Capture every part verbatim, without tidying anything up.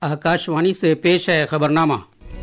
आकाशवाणी से पेश है खबरनामा।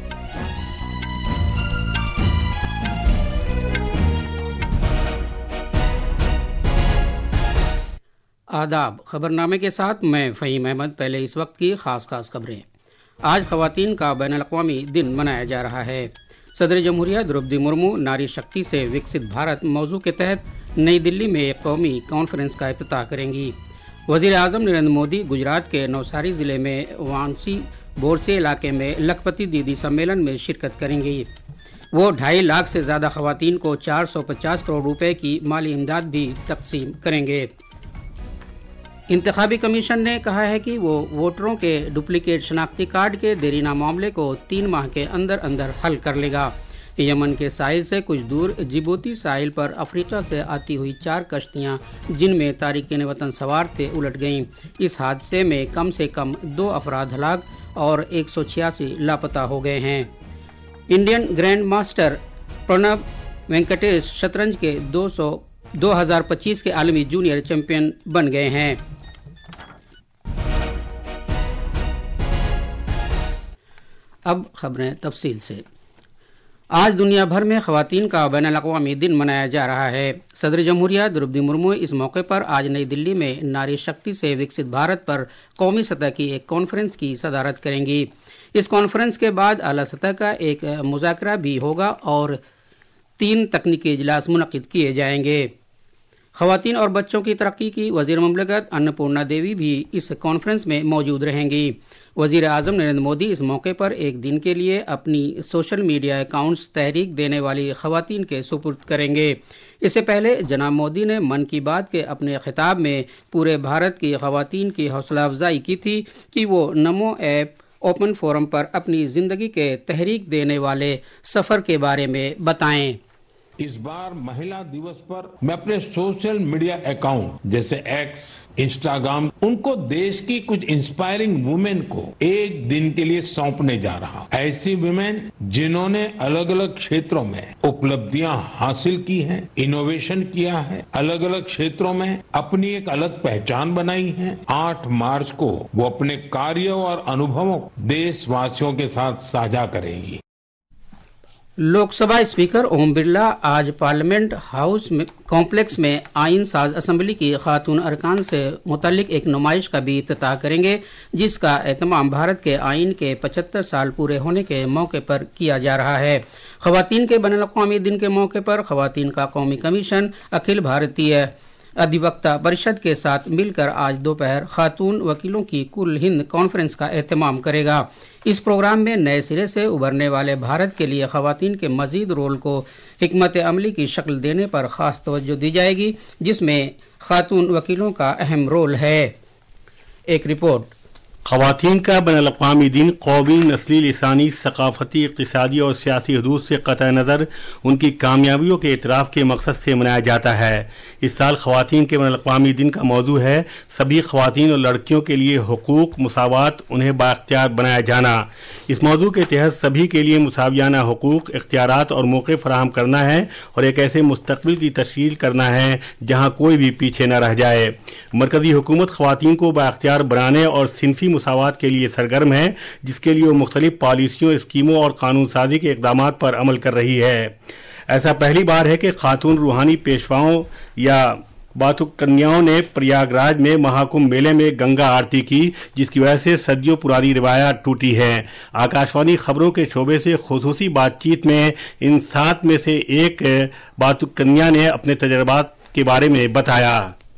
आदाब। खबरनामे के साथ मैं फ़हीम अहमद। पहले इस वक्त की खास खास खबरें। आज ख़वातीन का बैनुल-अक़वामी दिन मनाया जा रहा है। सदर जमहूरिया द्रौपदी मुर्मू नारी शक्ति से विकसित भारत मौजू के तहत नई दिल्ली में एक कौमी कॉन्फ्रेंस का इफ्तिताह करेंगी। वज़ीर आज़म नरेंद्र मोदी गुजरात के नवसारी ज़िले में वांसी बोरसे इलाके में लखपति दीदी सम्मेलन में शिरकत करेंगी। वो ढाई लाख से ज़्यादा ख़वातीन को चार सौ पचास करोड़ रुपए की माली इमदाद भी तकसीम करेंगे। इंतखाबी कमीशन ने कहा है कि वो वोटरों के डुप्लीकेट शनाख्ती कार्ड के देरीना मामले को तीन माह के अंदर अंदर हल कर लेगा। यमन के साहिल से कुछ दूर जिबूती साहिल पर अफ्रीका से आती हुई चार कश्तियां जिनमें तारिकीन वतन सवार थे उलट गईं। इस हादसे में कम से कम दो अफराद हलाक और एक सौ छियासी लापता हो गए हैं। Indian grandmaster Pranab Venkatesh शतरंज के दो हज़ार पच्चीस के आलमी जूनियर चैंपियन बन गए हैं। अब खबरें तफसील से। आज दुनिया भर में ख़वातीन का बैनुल-अक़वामी दिन मनाया जा रहा है। सदर जमहूरिया द्रौपदी मुर्मू इस मौके पर आज नई दिल्ली में नारी शक्ति से विकसित भारत पर कौमी सतह की एक कॉन्फ्रेंस की सदारत करेंगी। इस कॉन्फ्रेंस के बाद आला सतह का एक मुज़ाकरा भी होगा और तीन तकनीकी इजलास मुनक़िद किए जाएंगे। ख़वातीन और बच्चों की तरक्की की वज़ीर ममलकत अन्नपूर्णा देवी भी इस कॉन्फ्रेंस में मौजूद रहेंगी। वज़ीर आज़म नरेंद्र मोदी इस मौके पर एक दिन के लिए अपनी सोशल मीडिया अकाउंट्स तहरीक देने वाली ख़वातीन के सुपुर्द करेंगे। इससे पहले जनाब मोदी ने मन की बात के अपने खिताब में पूरे भारत की ख़वातीन की हौसला अफजाई की थी कि वो नमो ऐप ओपन फोरम पर अपनी ज़िंदगी के तहरीक देने वाले सफ़र के बारे में बताएं। इस बार महिला दिवस पर मैं अपने सोशल मीडिया अकाउंट जैसे एक्स, इंस्टाग्राम, उनको देश की कुछ इंस्पायरिंग वुमेन को एक दिन के लिए सौंपने जा रहा। ऐसी वुमेन जिन्होंने अलग अलग क्षेत्रों में उपलब्धियां हासिल की हैं, इनोवेशन किया है, अलग अलग क्षेत्रों में अपनी एक अलग पहचान बनाई है। आठ मार्च को वो अपने कार्यों और अनुभवों देशवासियों के साथ साझा करेंगी। लोकसभा स्पीकर ओम बिरला आज पार्लियामेंट हाउस में कॉम्प्लेक्स में आइन साज असम्बली की खातून अरकान से मुतल्लिक एक नुमाइश का भी इफ्तिताह करेंगे, जिसका एहतमाम भारत के आइन के पचहत्तर साल पूरे होने के मौके पर किया जा रहा है। ख़वातीन के बैनुल-अक़वामी दिन के मौके पर ख़वातीन का कौमी कमीशन अखिल भारतीय अधिवक्ता परिषद के साथ मिलकर आज दोपहर खातून वकीलों की कुल हिंद कॉन्फ्रेंस का एहतमाम करेगा। इस प्रोग्राम में नए सिरे से उभरने वाले भारत के लिए ख़वातीन के मजीद रोल को हिकमत अमली की शक्ल देने पर खास तवज्जो दी जाएगी, जिसमें खातून वकीलों का अहम रोल है। एक रिपोर्ट। ख़वातीन का बैनुल-अक़वामी दिन कौमी, नस्ली, लिसानी, सकाफती, इक़्तिसादी और सियासी हदूद से क़तई नज़र उनकी कामयाबियों के इतराफ़ के मकसद से मनाया जाता है। इस साल ख़वातीन के बैनुल-अक़वामी दिन का मौजू है सभी ख़वातीन और लड़कियों के लिए हुकूक, मुसावात, उन्हें बाइख्तियार बनाया जाना। इस मौजू के तहत सभी के लिए मुसावियाना हुकूक, इख्तियारात और मौक़े फ़राहम करना है और एक ऐसे मुस्तक़बिल की तश्कील करना है जहाँ कोई भी पीछे न रह जाए। मरकज़ी हुकूमत ख़वातीन को बाइख्तियार बनाने और सिनफ़ी मुसावात के लिए सरगर्म है, जिसके लिए वो मुख्तलिफ पॉलिसियों, स्कीमों और कानून साजी के इक़दामात पर अमल कर रही है। ऐसा पहली बार है कि खातून रूहानी पेशवाओं या बातुक कन्याओं ने प्रयागराज में महाकुंभ मेले में गंगा आरती की, जिसकी वजह से सदियों पुरानी रिवायत टूटी है। आकाशवाणी खबरों के शोबे से खुसूसी बातचीत में इन सात में से एक बातुक कन्या ने अपने तजर्बात के बारे में बताया।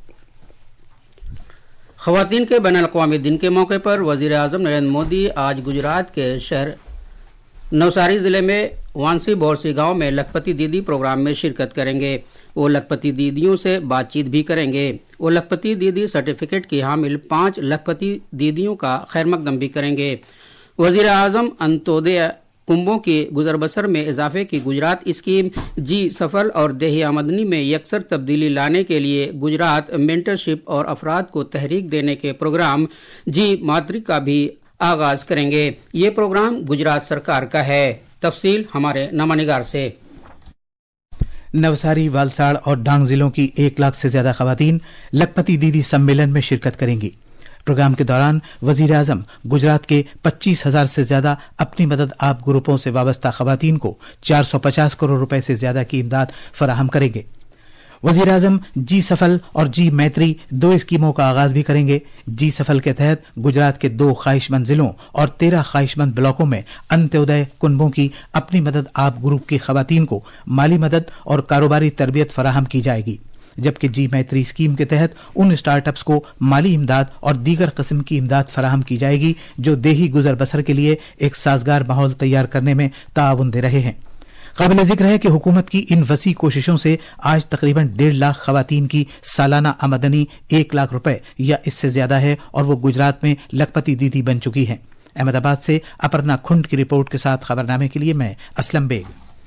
ख़वातीन के बैनुल-अक़वामी दिन के मौके पर वज़ीर आज़म नरेंद्र मोदी आज गुजरात के शहर नवसारी ज़िले में वांसी बोरसी गांव में लखपति दीदी प्रोग्राम में शिरकत करेंगे। वो लखपति दीदियों से बातचीत भी करेंगे। वो लखपति दीदी सर्टिफिकेट की हामिल पाँच लखपति दीदियों का खैर मकदम भी करेंगे। वज़ीर आज़म अंत्योदय कुंभों की गुजर बसर में इजाफे की गुजरात स्कीम, जी सफल और देही आमदनी में यकसर तब्दीली लाने के लिए गुजरात मेंटरशिप और अफराद को तहरीक देने के प्रोग्राम जी मातृ का भी आगाज करेंगे। ये प्रोग्राम गुजरात सरकार का है। तफसील हमारे नमानिगार से। नवसारी, वालसाड़ और डांग जिलों की एक लाख से ज्यादा खवातीन लखपति दीदी सम्मेलन में शिरकत करेंगी। प्रोग्राम के दौरान वजीर आजम गुजरात के पच्चीस हजार से ज्यादा अपनी मदद आप ग्रुपों से वाबस्ता खवातीन को चार सौ पचास करोड़ रुपए से ज्यादा की इमदाद फराहम करेंगे। वजीर आजम जी सफल और जी मैत्री दो स्कीमों का आगाज भी करेंगे। जी सफल के तहत गुजरात के दो ख्वाहिशमंद जिलों और तेरह ख्वाहिशमंद ब्लॉकों में अंत्योदय कुनबों की अपनी मदद आप ग्रुप की खवातीन को माली मदद और कारोबारी तरबियत फराहम की जाएगी, जबकि जी मैत्री स्कीम के तहत उन स्टार्टअप्स को माली इमदाद और दीगर किस्म की इमदाद फराहम की जाएगी जो देही गुजर बसर के लिए एक साजगार माहौल तैयार करने में ताउन दे रहे हैं। काबिल जिक्र है कि हुकूमत की इन वसी कोशिशों से आज तकरीबन डेढ़ लाख खवातीन की सालाना आमदनी एक लाख रुपए या इससे ज्यादा है और वो गुजरात में लखपति दीदी बन चुकी हैं। अहमदाबाद से अपर्णा खुंड की रिपोर्ट के साथ खबरनामे के लिए मैं असलम बेग।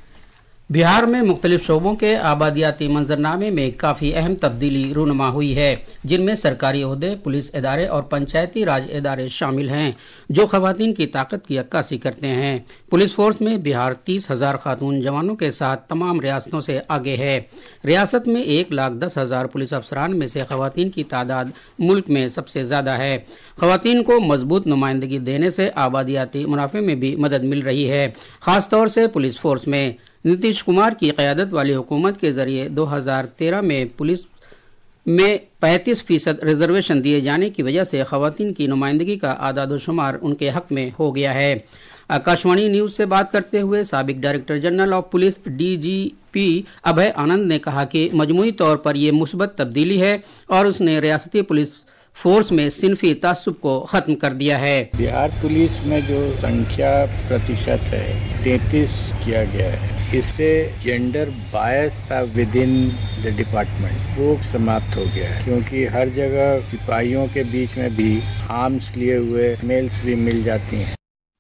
बिहार में मुख्तलिफ शोबों के आबादियाती मंजरनामे में काफ़ी अहम तब्दीली रूनुमा हुई है, जिनमें सरकारी ओहदे, पुलिस इदारे और पंचायती राज इदारे शामिल हैं जो खवातीन की ताकत की अक्कासी करते हैं। पुलिस फोर्स में बिहार तीस हजार खातून जवानों के साथ तमाम रियासतों से आगे है। रियासत में एक लाख दस हजार पुलिस अफसरान में से खवातीन की तादाद मुल्क में सबसे ज्यादा है। खवातीन को मजबूत नुमाइंदगी देने से आबादियाती मुनाफे में भी मदद मिल रही है, खासतौर से पुलिस फोर्स में। नीतीश कुमार की क़यादत वाली हुकूमत के जरिए दो हजार तेरह में पुलिस में पैंतीस फीसद रिजर्वेशन दिए जाने की वजह से खवातीन की नुमाइंदगी का आदादोशुमार उनके हक में हो गया है। आकाशवाणी न्यूज से बात करते हुए साबिक director general of police D G P Abhay Anand ने कहा कि मजमूई तौर पर यह मुस्बत तब्दीली है और उसने रियासती पुलिस फोर्स में सिनफी तासुब को खत्म कर दिया है। बिहार पुलिस में जो संख्या प्रतिशत है तैंतीस किया गया है, इससे जेंडर बायस था विद इन द डिपार्टमेंट वो समाप्त हो गया है, क्योंकि हर जगह सिपाहियों के बीच में भी आर्म्स लिए हुए मेल्स भी मिल जाती हैं।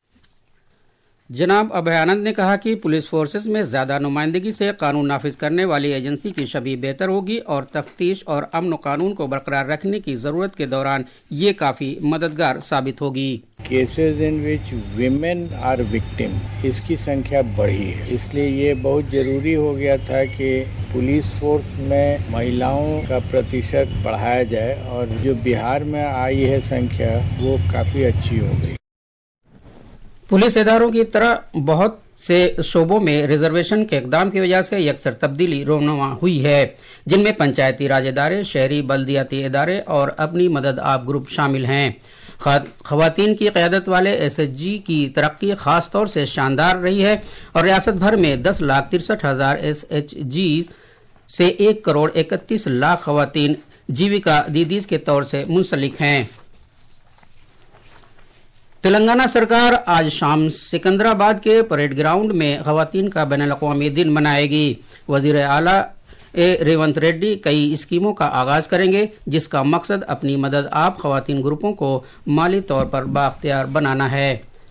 जनाब अभय आनंद ने कहा कि पुलिस फोर्सेस में ज्यादा नुमाइंदगी से कानून नाफिज करने वाली एजेंसी की छवि बेहतर होगी और तफ्तीश और अमन कानून को बरकरार रखने की जरूरत के दौरान ये काफी मददगार साबित होगी। Cases in which women are victim इसकी संख्या बढ़ी है, इसलिए ये बहुत जरूरी हो गया था कि पुलिस फोर्स में महिलाओं का प्रतिशत बढ़ाया जाए और जो बिहार में आई है संख्या वो काफी अच्छी हो गई। पुलिस इदारों की तरह बहुत से शोबों में रिजर्वेशन के इकदाम की वजह से अक्सर तब्दीली रोनुमा हुई है, जिनमें पंचायती राज इदारे, शहरी बल्दियाती इदारे और अपनी मदद आप ग्रुप शामिल हैं। खवातीन की क़यादत वाले एस एच जी की तरक्की खास तौर से शानदार रही है और रियासत भर में दस लाख तिरसठ हजार एस एच जी से एक करोड़ इकतीस लाख खवातीन जीविका दीदीज के तौर से मुंसलिक हैं। तेलंगाना सरकार आज शाम सिकंदराबाद के परेड ग्राउंड में खवातीन का बैनुल-अक़वामी दिन मनाएगी। वजीर आला ए रेवंत रेड्डी कई स्कीमों का आगाज करेंगे, जिसका मकसद अपनी मदद आप खवातीन ग्रुपों को माली तौर पर बाख्तियार बनाना है।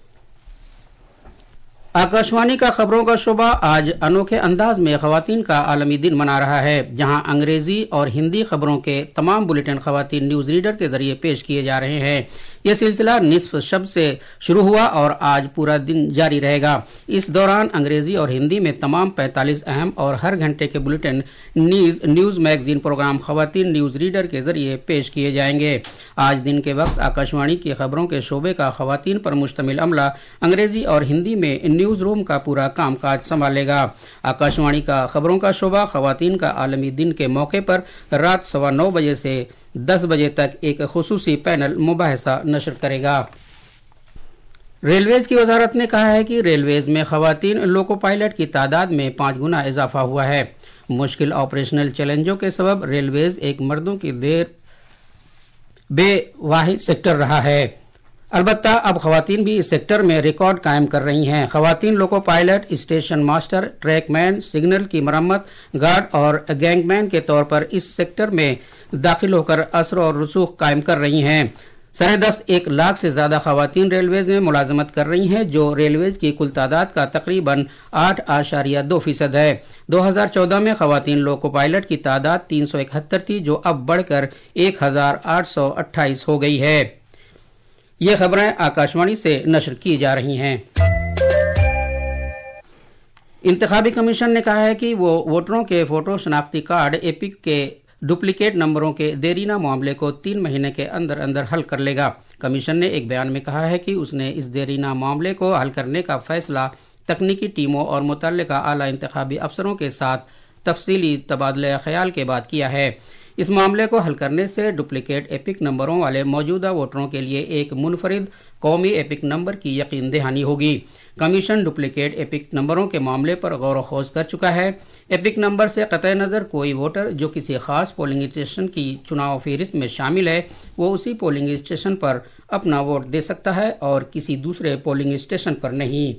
आकाशवाणी का खबरों का शोबा आज अनोखे अंदाज में खवातीन का आलमी दिन मना रहा है, जहां अंग्रेजी और हिंदी खबरों के तमाम बुलेटिन खवातीन न्यूज रीडर के जरिए पेश किए जा रहे हैं। यह सिलसिला निस्फ शब से शुरू हुआ और आज पूरा दिन जारी रहेगा। इस दौरान अंग्रेजी और हिंदी में तमाम पैंतालीस अहम और हर घंटे के bulletin news news magazine programme खवातीन न्यूज रीडर के जरिए पेश किए जाएंगे। आज दिन के वक्त आकाशवाणी की खबरों के शोबे का खवातीन पर मुश्तमिल अमला अंग्रेजी और हिंदी में न्यूज रूम का पूरा कामकाज संभालेगा। आकाशवाणी का खबरों का शोबा खवातीन का आलमी दिन के मौके पर रात सवा नौ बजे से दस बजे तक एक खुसूसी पैनल मुबाहिसा नशर करेगा। रेलवेज की वजारत ने कहा है कि रेलवेज में खवातीन लोको पायलट की तादाद में पाँच गुना इजाफा हुआ है। मुश्किल ऑपरेशनल चैलेंजों के सबब रेलवेज एक मर्दों की देर बेवाहिद सेक्टर रहा है। अलबत्ता अब खवातीन भी इस सेक्टर में रिकॉर्ड कायम कर रही हैं। खवातीन loco pilot, station master, trackman, signal की मरम्मत, गार्ड और गैंगमैन के तौर पर इस सेक्टर में दाखिल होकर असर और रसूख कायम कर रही हैं। साढ़े दस एक लाख से ज्यादा खवातीन रेलवेज में मुलाजमत कर रही हैं, जो रेलवेज की कुल तादाद का तकरीबन आठ आशारिया दो फीसद है। दो हजार चौदह में खवातीन लोको पायलट की तादाद तीन सौ इकहत्तर थी, जो अब बढ़कर एक हजार आठ सौ अट्ठाईस हो गई है। ये खबरें आकाशवाणी से नशर की जा रही हैं। इंतखाबी कमीशन ने कहा है कि वो वोटरों के फोटो शनाख्ती कार्ड एपिक के डुप्लीकेट नंबरों के देरीना मामले को तीन महीने के अंदर अंदर हल कर लेगा। कमीशन ने एक बयान में कहा है कि उसने इस देरीना मामले को हल करने का फैसला तकनीकी टीमों और मुतल्लिका आला इंतखाबी अफसरों के साथ तफसीली तबादला ख्याल के बाद किया है। इस मामले को हल करने से डुप्लीकेट एपिक नंबरों वाले मौजूदा वोटरों के लिए एक मुनफरिद कौमी एपिक नंबर की यकीन दहानी होगी। कमीशन डुप्लीकेट एपिक नंबरों के मामले पर गौर खोज कर चुका है। एपिक नंबर से कतई नज़र कोई वोटर जो किसी खास पोलिंग स्टेशन की चुनाव फहरिस्त में शामिल है वो उसी पोलिंग स्टेशन पर अपना वोट दे सकता है और किसी दूसरे पोलिंग स्टेशन पर नहीं।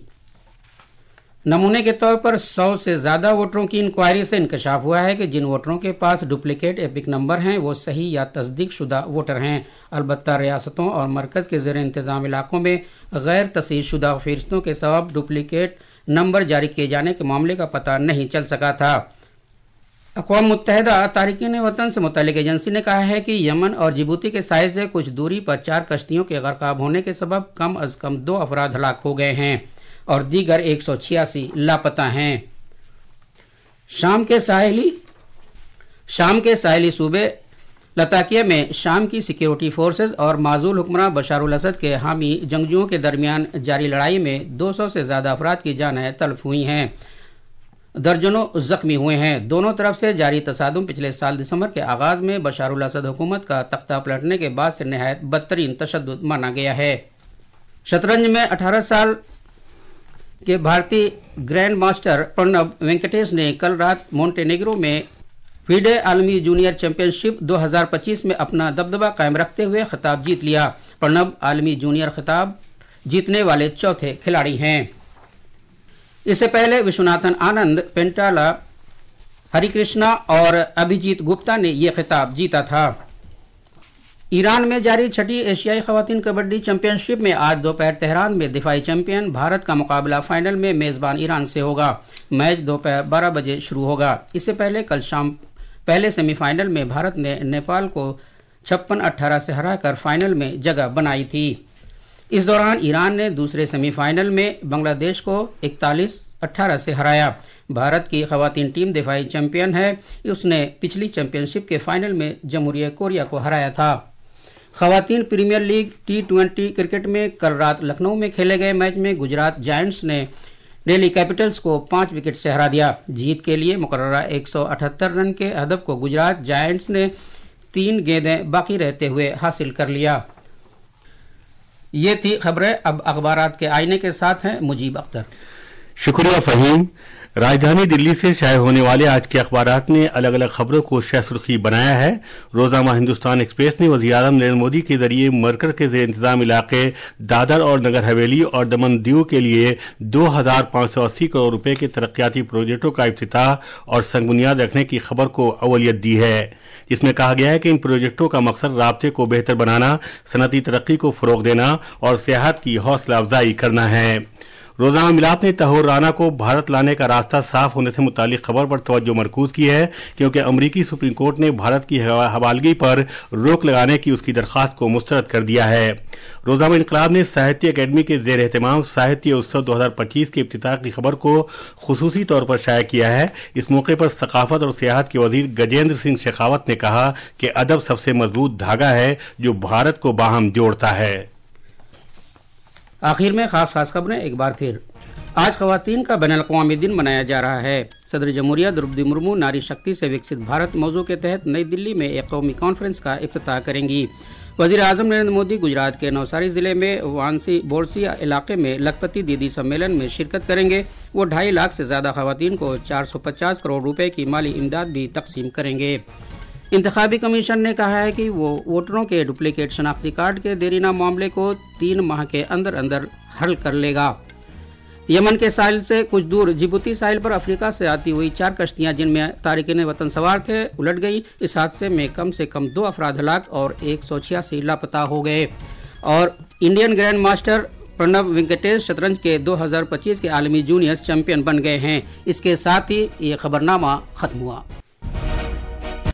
नमूने के तौर पर सौ से ज्यादा वोटरों की इंक्वायरी से इंकशाफ हुआ है कि जिन वोटरों के पास डुप्लीकेट एपिक नंबर हैं वो सही या तस्दीक शुदा वोटर हैं। अलबत्ता रियासतों और मरकज के ज़ेर इंतजाम इलाकों में गैर तस्दीक शुदा फहरिस्तों के सबब डुप्लीकेट नंबर जारी किए जाने के मामले का पता नहीं चल सका था। अक़वाम मुत्तहिदा तारिकीन वतन से मुतल्लिक़ एजेंसी ने कहा है कि यमन और जिबूती के साहिल से कुछ दूरी पर चार कश्तियों के ग़रक़ाब होने के सबब कम अज कम दो अफराद हलाक हो गए हैं और दीगर एक सौ छियासी लापता हैं। शाम के साहिली शाम के साहिली सूबे लताकिया में शाम की सिक्योरिटी फोर्सेज और माजूल हुक्मरान बशारुल असद के हामी जंगजुओं के दरमियान जारी लड़ाई में दो सौ से ज्यादा अफराद की जानें तल्फ हुई हैं, दर्जनों जख्मी हुए हैं। दोनों तरफ से जारी तसादुम पिछले साल दिसंबर के आगाज में बशारुल असद हुकूमत का तख्ता पलटने के बाद से नहायत बदतरीन तशद्दुद माना गया है। शतरंज में अठारह साल के भारतीय ग्रैंड मास्टर प्रणब वेंकटेश ने कल रात मोंटेनेग्रो में फीडे आलमी जूनियर चैंपियनशिप दो हज़ार पच्चीस में अपना दबदबा कायम रखते हुए खिताब जीत लिया। प्रणब आलमी जूनियर खिताब जीतने वाले चौथे खिलाड़ी हैं। इससे पहले विश्वनाथन आनंद, पेंटाला हरिकृष्णा और अभिजीत गुप्ता ने यह खिताब जीता था। ईरान में जारी छठी एशियाई खवातीन कबड्डी चैंपियनशिप में आज दोपहर तेहरान में दिफाई चैंपियन भारत का मुकाबला फाइनल में मेजबान ईरान से होगा। मैच दोपहर बारह बजे शुरू होगा। इससे पहले कल शाम पहले सेमीफाइनल में भारत ने नेपाल को छप्पन अट्ठारह से हराकर फाइनल में जगह बनाई थी। इस दौरान ईरान ने दूसरे सेमीफाइनल में बांग्लादेश को इकतालीस अट्ठारह से हराया। भारत की खवातीन टीम दिफाई चैंपियन है। उसने पिछली चैंपियनशिप के फाइनल में जमहूरिया कोरिया को हराया था। खवातीन premier league T twenty cricket में कल रात लखनऊ में खेले गए मैच में गुजरात जायंट्स ने दिल्ली कैपिटल्स को पांच विकेट से हरा दिया। जीत के लिए मुकर्ररा एक सौ अठहत्तर रन के हदफ को गुजरात जायंट्स ने तीन गेंदें बाकी रहते हुए हासिल कर लिया। ये थी खबरें। अब अखबारात के आईने के साथ हैं मुजीब अख्तर। शुक्रिया फहीम। राजधानी दिल्ली से शाये होने वाले आज के अखबारात ने अलग अलग खबरों को शाह सुर्खी बनाया है। रोजाना हिंदुस्तान एक्सप्रेस ने वज़ीर आज़म नरेंद्र मोदी के जरिए मरकज के ज़ेर इंतजाम इलाके दादर और नगर हवेली और दमन दीव के लिए दो हजार पाँच सौ अस्सी करोड़ रुपए के तरक्याती प्रोजेक्टों का इफ्तिताह और संगबुनियाद रखने की खबर को अवलियत दी है, जिसमें कहा गया है कि इन प्रोजेक्टों का मकसद राब्ते को बेहतर बनाना, सनती तरक्की को फरोग देना और सियाहत की हौसला अफजाई करना है। रोजाना मिलाप ने तहूर राना को भारत लाने का रास्ता साफ होने से मुतालिक खबर पर तवज्जो मरकूज की है, क्योंकि अमरीकी सुप्रीम कोर्ट ने भारत की हवालगी पर रोक लगाने की उसकी दरख्वास्त को मुस्तरद कर दिया है। रोजाना इनकलाब ने साहित्य अकेडमी के जेर एहतमाम साहित्य उत्सव दो हजार पच्चीस के इफ्तिताह की खबर को खुसूसी तौर पर शाया किया है। इस मौके पर सकाफत और सियाहत के वजीर गजेंद्र सिंह शेखावत ने कहा कि अदब सबसे मजबूत धागा है जो भारत को बाहम जोड़ता है। आखिर में खास खास खबरें एक बार फिर। आज खवातीन का बैनुल अक़वामी दिन मनाया जा रहा है। सदर जमहूरिया द्रौपदी मुर्मू नारी शक्ति से विकसित भारत मौजू के तहत नई दिल्ली में एक कौमी कॉन्फ्रेंस का इफ्तिताह करेंगी। वज़ीर आज़म नरेंद्र मोदी गुजरात के नवसारी जिले में वांसी बोरसी इलाके में लखपति दीदी सम्मेलन में शिरकत करेंगे। वो ढाई लाख से ज्यादा खवातीन को चार सौ पचास करोड़ रुपए की माली इमदाद भी तकसीम करेंगे। इंतखाबी कमीशन ने कहा है कि वो वोटरों के डुप्लीकेट शनाख्ती कार्ड के देरीना मामले को तीन माह के अंदर अंदर हल कर लेगा। यमन के साहिल से कुछ दूर जिबूती साहिल पर अफ्रीका से आती हुई चार कश्तियां जिनमें तारिकीन वतन सवार थे उलट गई। इस हादसे में कम से कम दो अफराद हलाक और एक सौ छियासी लापता हो गए। और Indian grandmaster Pranab Venkatesh शतरंज के दो हजार पच्चीस के आलमी जूनियर चैंपियन बन गए हैं। इसके साथ ही ये खबरनामा खत्म हुआ।